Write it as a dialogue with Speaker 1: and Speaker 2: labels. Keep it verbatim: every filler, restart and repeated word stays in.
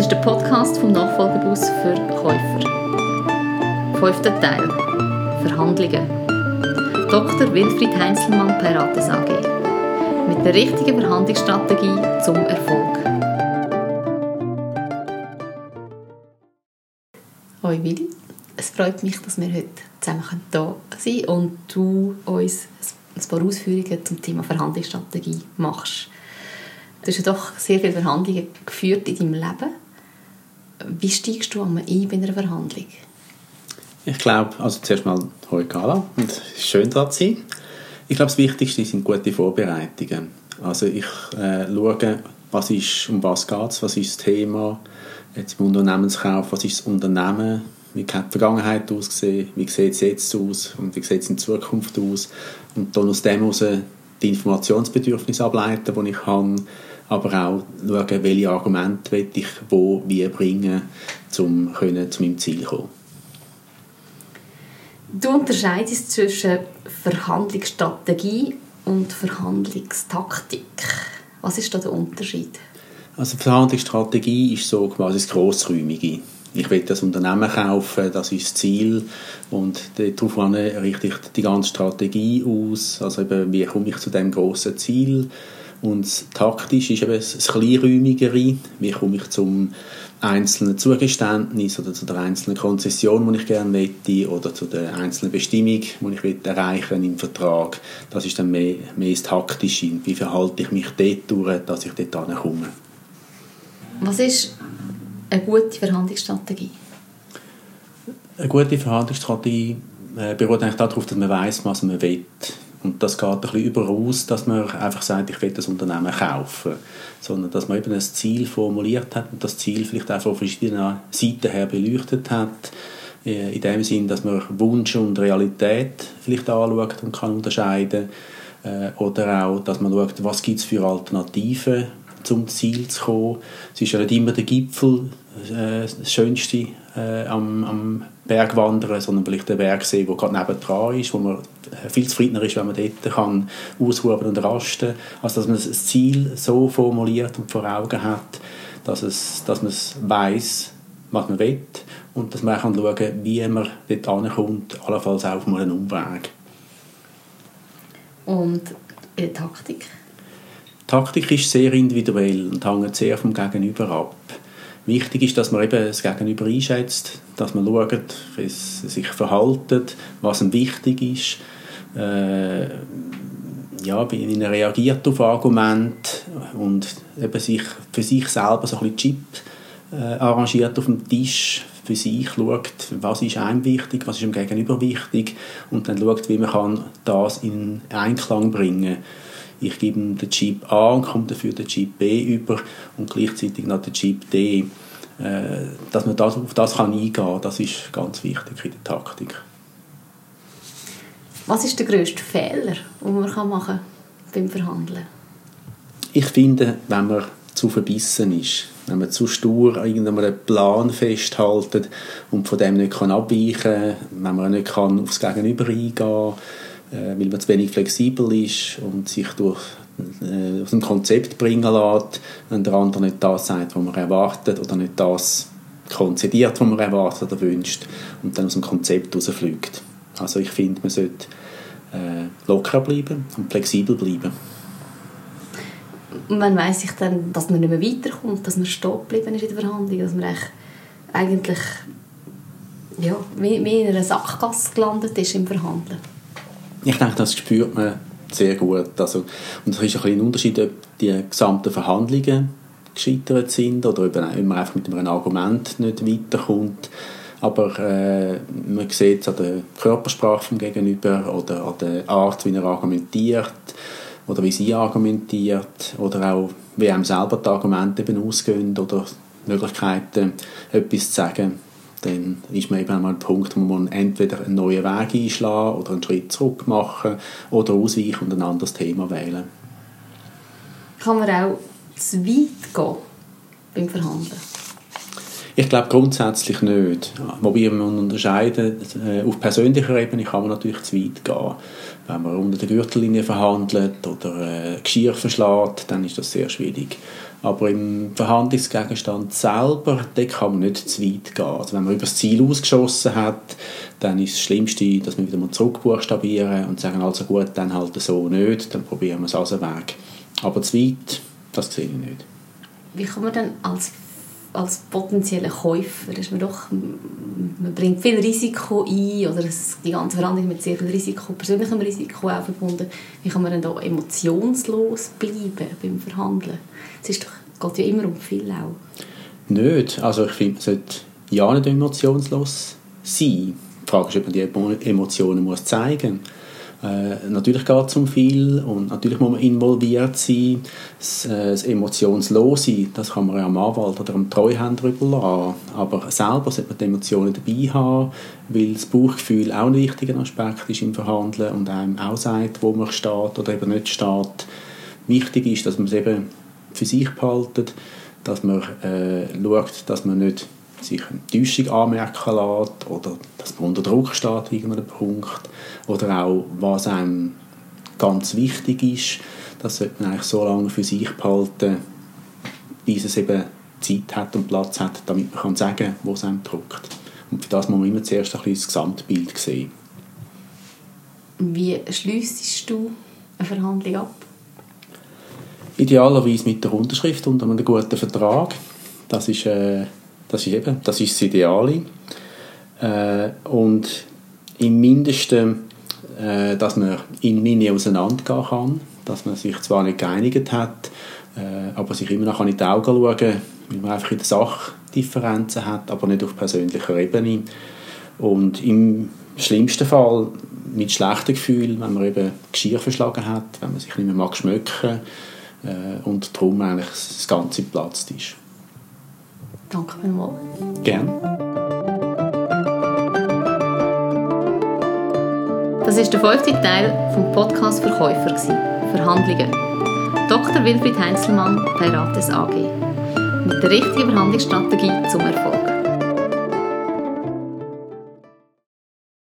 Speaker 1: ist der Podcast vom Nachfolgebus für Käufer. Fünfter Teil. Verhandlungen. Doktor Wilfried Heinzelmann, Pirates A G. Mit der richtigen Verhandlungsstrategie zum Erfolg. Hoi Willi, es freut mich, dass wir heute zusammen hier sein können und du uns ein paar Ausführungen zum Thema Verhandlungsstrategie machst. Du hast ja doch sehr viele Verhandlungen geführt in deinem Leben. Wie steigst du einmal ein bei einer Verhandlung?
Speaker 2: Ich glaube, also zuerst mal Hoi Carla und es ist schön, da zu sein. Ich glaube, das Wichtigste sind gute Vorbereitungen. Also ich äh, schaue, was ist, um was geht es, was ist das Thema, jetzt im Unternehmenskauf, was ist das Unternehmen, wie hat die Vergangenheit ausgesehen, wie sieht es jetzt aus und wie sieht es in Zukunft aus. Und dann aus dem heraus die Informationsbedürfnisse ableiten, die ich habe, aber auch schauen, welche Argumente will ich wo, wie bringen, um zu meinem Ziel zu kommen.
Speaker 1: Du unterscheidest zwischen Verhandlungsstrategie und Verhandlungstaktik. Was ist da der Unterschied?
Speaker 2: Also Verhandlungsstrategie ist so quasi das Grossräumige. Ich will das Unternehmen kaufen, das ist das Ziel und darauf richte ich die ganze Strategie aus. Also eben, wie komme ich zu diesem grossen Ziel? Und taktisch ist eben das Kleinräumigere. Wie komme ich zum einzelnen Zugeständnis oder zu der einzelnen Konzession, die ich gerne möchte, oder zu der einzelnen Bestimmung, die ich erreichen im Vertrag. Das ist dann mehr, mehr das Taktische. Wie verhalte ich mich dort durch, dass ich dort hinkomme?
Speaker 1: Was ist eine gute Verhandlungsstrategie?
Speaker 2: Eine gute Verhandlungsstrategie äh, beruht eigentlich darauf, dass man weiss, was man will. Und das geht ein bisschen überaus, dass man einfach sagt, ich will das Unternehmen kaufen. Sondern dass man eben ein Ziel formuliert hat und das Ziel vielleicht auch von verschiedenen Seiten her beleuchtet hat. In dem Sinn, dass man Wunsch und Realität vielleicht anschaut und kann unterscheiden. Oder auch, dass man schaut, was gibt es für Alternativen, zum Ziel zu kommen. Es ist ja nicht immer der Gipfel äh, das Schönste äh, am, am Bergwandern, sondern vielleicht der Bergsee, der gerade nebendran ist, wo man viel zufriedener ist, wenn man dort kann ausruhen und rasten. Also dass man das Ziel so formuliert und vor Augen hat, dass, es, dass man es weiss, was man will und dass man auch schauen kann, wie man dort ankommt, allenfalls auch auf einen Umweg.
Speaker 1: Und die Taktik?
Speaker 2: Die Taktik ist sehr individuell und hängt sehr vom Gegenüber ab. Wichtig ist, dass man eben das Gegenüber einschätzt, dass man schaut, wie es sich verhält, was ihm wichtig ist, äh, ja, wie er reagiert auf Argumente und eben sich für sich selber so ein bisschen Chip äh, arrangiert auf dem Tisch, für sich schaut, was ist einem wichtig, was ist dem Gegenüber wichtig und dann schaut, wie man kann das in Einklang bringen kann. Ich gebe ihm den Chip A und komme dafür den Chip B über und gleichzeitig noch den Chip D. Äh, dass man das, auf das kann eingehen kann, das ist ganz wichtig in der Taktik.
Speaker 1: Was ist der grösste Fehler, den man machen kann beim Verhandeln?
Speaker 2: Ich finde, wenn man zu verbissen ist, wenn man zu stur an irgendeinem Plan festhält und von dem nicht abweichen kann, wenn man nicht aufs Gegenüber eingehen kann, weil man zu wenig flexibel ist und sich durch, äh, aus dem Konzept bringen lässt, wenn der andere nicht das sagt, was man erwartet oder nicht das konzidiert, was man erwartet oder wünscht und dann aus dem Konzept rausfliegt. Also ich finde, man sollte äh, locker bleiben und flexibel bleiben.
Speaker 1: Und man weiss sich dann, dass man nicht mehr weiterkommt, dass man stehen geblieben ist in der Verhandlung, dass man eigentlich ja, wie, wie in einer Sackgasse gelandet ist im Verhandeln.
Speaker 2: Ich denke, das spürt man sehr gut. Also, und es ist ein bisschen ein Unterschied, ob die gesamten Verhandlungen gescheitert sind oder ob man einfach mit einem Argument nicht weiterkommt. Aber äh, man sieht es an der Körpersprache vom Gegenüber oder an der Art, wie er argumentiert oder wie sie argumentiert oder auch, wie einem selber die Argumente eben ausgehen oder Möglichkeiten, etwas zu sagen. Dann ist man eben einmal an einem Punkt, wo man entweder einen neuen Weg einschlagen oder einen Schritt zurück machen oder ausweichen und ein anderes Thema wählen.
Speaker 1: Kann man auch zu weit gehen beim Verhandeln?
Speaker 2: Ich glaube grundsätzlich nicht. Wobei man unterscheiden, äh, auf persönlicher Ebene kann man natürlich zu weit gehen. Wenn man unter der Gürtellinie verhandelt oder äh, Geschirr verschlägt, dann ist das sehr schwierig. Aber im Verhandlungsgegenstand selber, da kann man nicht zu weit gehen. Also wenn man über das Ziel ausgeschossen hat, dann ist das Schlimmste, dass wir wieder mal zurückbuchstabieren und sagen, also gut, dann halt so nicht, dann probieren wir es also weg. Aber zu weit, das sehe ich nicht.
Speaker 1: Wie kann man dann als, als potenzieller Käufer, ist man, doch, man bringt viel Risiko ein, oder es, die ganze Verhandlung mit sehr viel Risiko, persönlichem Risiko auch verbunden, wie kann man dann da emotionslos bleiben beim Verhandeln? Es ist doch, geht ja immer um viel auch.
Speaker 2: Nicht. Also ich finde, man sollte ja nicht emotionslos sein. Die Frage ist, ob man die Emotionen muss zeigen muss. Äh, natürlich geht es um viel und natürlich muss man involviert sein. Das, äh, das Emotionslose, das kann man ja am Anwalt oder am Treuhänder überlassen. Aber selber sollte man die Emotionen dabei haben, weil das Bauchgefühl auch ein wichtiger Aspekt ist im Verhandeln und einem auch sagt, wo man steht oder eben nicht steht. Wichtig ist, dass man es eben für sich behaltet, dass man äh, schaut, dass man nicht sich eine Täuschung anmerken lässt oder dass man unter Druck steht wegen einem Punkt oder auch, was einem ganz wichtig ist, das sollte man eigentlich so lange für sich behalten, bis es eben Zeit hat und Platz hat, damit man kann sagen, wo es einem drückt. Und für das muss man immer zuerst ein bisschen das Gesamtbild sehen.
Speaker 1: Wie schliessest du eine Verhandlung ab?
Speaker 2: Idealerweise mit der Unterschrift unter einem guten Vertrag. Das ist, äh, das ist eben das, ist das Ideale. Äh, und im Mindesten, äh, dass man in Linie auseinandergehen kann, dass man sich zwar nicht geeinigt hat, äh, aber sich immer noch in die Augen schauen kann, weil man einfach in der Sache Differenzen hat, aber nicht auf persönlicher Ebene. Und im schlimmsten Fall mit schlechten Gefühlen, wenn man eben Geschirr verschlagen hat, wenn man sich nicht mehr mag schmecken äh, und darum eigentlich das Ganze geplatzt ist.
Speaker 1: Danke vielmals.
Speaker 2: Gerne.
Speaker 1: Das war der fünfte Teil vom Podcast Verkäufer, Verhandlungen. Doktor Wilfried Heinzelmann bei Rates A G. Mit der richtigen Verhandlungsstrategie zum Erfolg.